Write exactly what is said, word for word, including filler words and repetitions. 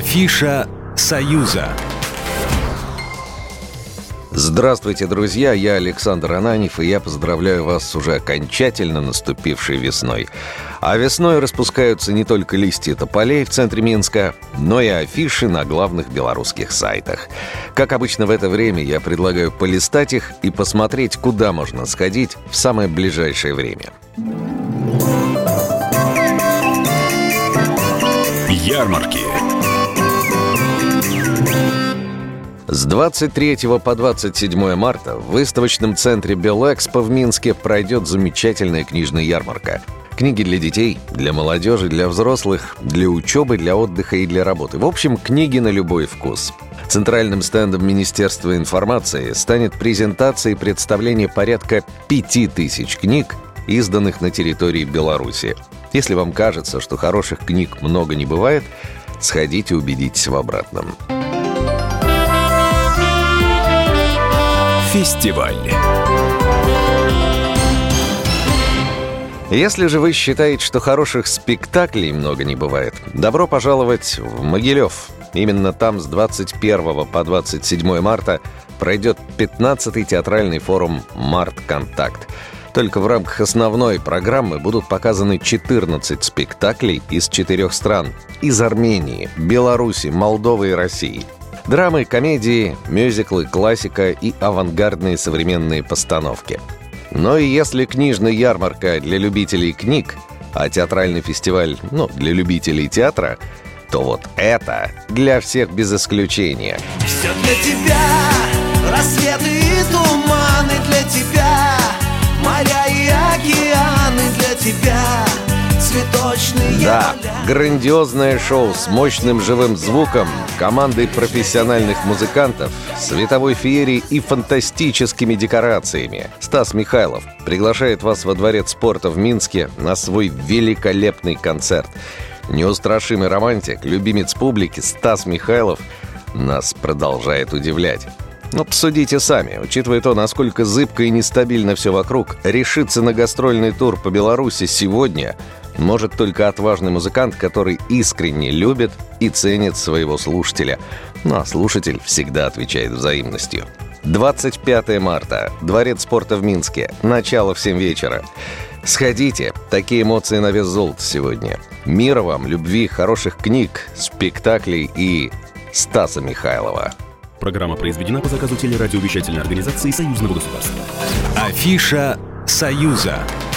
Афиша «Союза». Здравствуйте, друзья, я Александр Ананьев, и я поздравляю вас с уже окончательно наступившей весной. А весной распускаются не только листья тополей в центре Минска, но и афиши на главных белорусских сайтах. Как обычно в это время, я предлагаю полистать их и посмотреть, куда можно сходить в самое ближайшее время. Ярмарки. С двадцать третьего по двадцать седьмое марта в выставочном центре Белэкспо в Минске пройдет замечательная книжная ярмарка. Книги для детей, для молодежи, для взрослых, для учебы, для отдыха и для работы. В общем, книги на любой вкус. Центральным стендом Министерства информации станет презентация и представление порядка пяти тысяч книг, изданных на территории Беларуси. Если вам кажется, что хороших книг много не бывает, сходите, убедитесь в обратном. Фестиваль. Если же вы считаете, что хороших спектаклей много не бывает, добро пожаловать в Могилев. Именно там с двадцать первого по двадцать седьмое марта пройдет пятнадцатый театральный форум «Март-Контакт». Только в рамках основной программы будут показаны четырнадцать спектаклей из четырех стран – из Армении, Беларуси, Молдовы и России. Драмы, комедии, мюзиклы, классика и авангардные современные постановки. Но и если книжная ярмарка для любителей книг, а театральный фестиваль, ну, для любителей театра, то вот это для всех без исключения. Все для тебя, рассветы и туманы для тебя, моря и океаны для тебя, цветочные Да, поля. грандиозное шоу с мощным живым звуком, командой профессиональных музыкантов, световой феерией и фантастическими декорациями. Стас Михайлов приглашает вас во Дворец спорта в Минске на свой великолепный концерт. Неустрашимый романтик, любимец публики Стас Михайлов нас продолжает удивлять. Но посудите сами, учитывая то, насколько зыбко и нестабильно все вокруг, решиться на гастрольный тур по Беларуси сегодня может только отважный музыкант, который искренне любит и ценит своего слушателя. Ну а слушатель всегда отвечает взаимностью. двадцать пятое марта. Дворец спорта в Минске. Начало в семь вечера. Сходите. Такие эмоции на вес золота сегодня. Мира вам, любви, хороших книг, спектаклей и Стаса Михайлова. Программа произведена по заказу телерадиовещательной организации Союзного государства. Афиша «Союза».